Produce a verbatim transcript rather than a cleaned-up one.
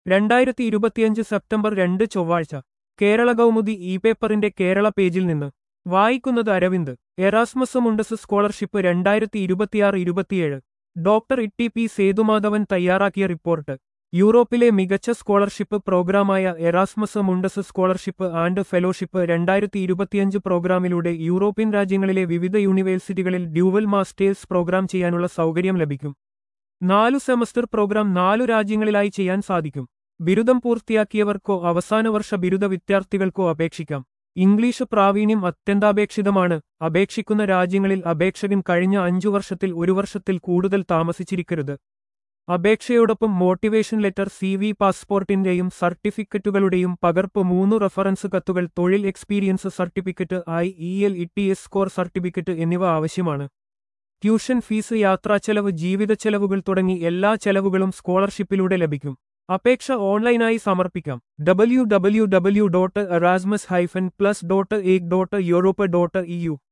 രണ്ടായിരത്തി ഇരുപത്തിയഞ്ച് സെപ്റ്റംബർ രണ്ട് ചൊവ്വാഴ്ച കേരള കൗമുദി ഇ പേപ്പറിന്റെ കേരള പേജിൽ നിന്ന് വായിക്കുന്നത് അരവിന്ദ്. എറാസ്മസ് മുണ്ടസ് സ്കോളർഷിപ്പ് രണ്ടായിരത്തി ഇരുപത്തിയാറ് ഇരുപത്തിയേഴ്. ഡോക്ടർ ഇട്ടി പി സേതുമാധവൻ തയ്യാറാക്കിയ റിപ്പോർട്ട്. യൂറോപ്പിലെ മികച്ച സ്കോളർഷിപ്പ് പ്രോഗ്രാമായ Erasmus Mundus scholarship and fellowship രണ്ടായിരത്തി ഇരുപത്തിയഞ്ച് പ്രോഗ്രാമിലൂടെ യൂറോപ്യൻ രാജ്യങ്ങളിലെ വിവിധ യൂണിവേഴ്സിറ്റികളിൽ ഡ്യൂവൽ മാസ്റ്റേഴ്സ് പ്രോഗ്രാം ചെയ്യാനുള്ള സൗകര്യം ലഭിക്കും. നാലു സെമസ്റ്റർ പ്രോഗ്രാം നാലു രാജ്യങ്ങളിലായി ചെയ്യാൻ സാധിക്കും. ബിരുദം പൂർത്തിയാക്കിയവർക്കോ അവസാനവർഷ ബിരുദ വിദ്യാർത്ഥികൾക്കോ അപേക്ഷിക്കാം. ഇംഗ്ലീഷ് പ്രാവീണ്യം അത്യന്താപേക്ഷിതമാണ്. അപേക്ഷിക്കുന്ന രാജ്യങ്ങളിൽ അപേക്ഷകൻ കഴിഞ്ഞ അഞ്ചു വർഷത്തിൽ ഒരു വർഷത്തിൽ കൂടുതൽ താമസിച്ചിരിക്കരുത്. അപേക്ഷയോടൊപ്പം മോട്ടിവേഷൻ ലെറ്റർ, സി വി, പാസ്പോർട്ടിന്റെയും സർട്ടിഫിക്കറ്റുകളുടെയും പകർപ്പ്, മൂന്ന് റഫറൻസ് കത്തുകൾ, തൊഴിൽ experience certificate, I E L E T S score certificate എന്നിവ ആവശ്യമാണ്. ട്യൂഷൻ ഫീസ്, യാത്രാച്ചെലവ്, ജീവിതച്ചെലവുകൾ തുടങ്ങി എല്ലാ ചെലവുകളും സ്കോളർഷിപ്പിലൂടെ ലഭിക്കും. അപേക്ഷ ഓൺലൈനായി സമർപ്പിക്കാം. W W W dot Erasmus hyphen plus dot ec dot Europe dot E U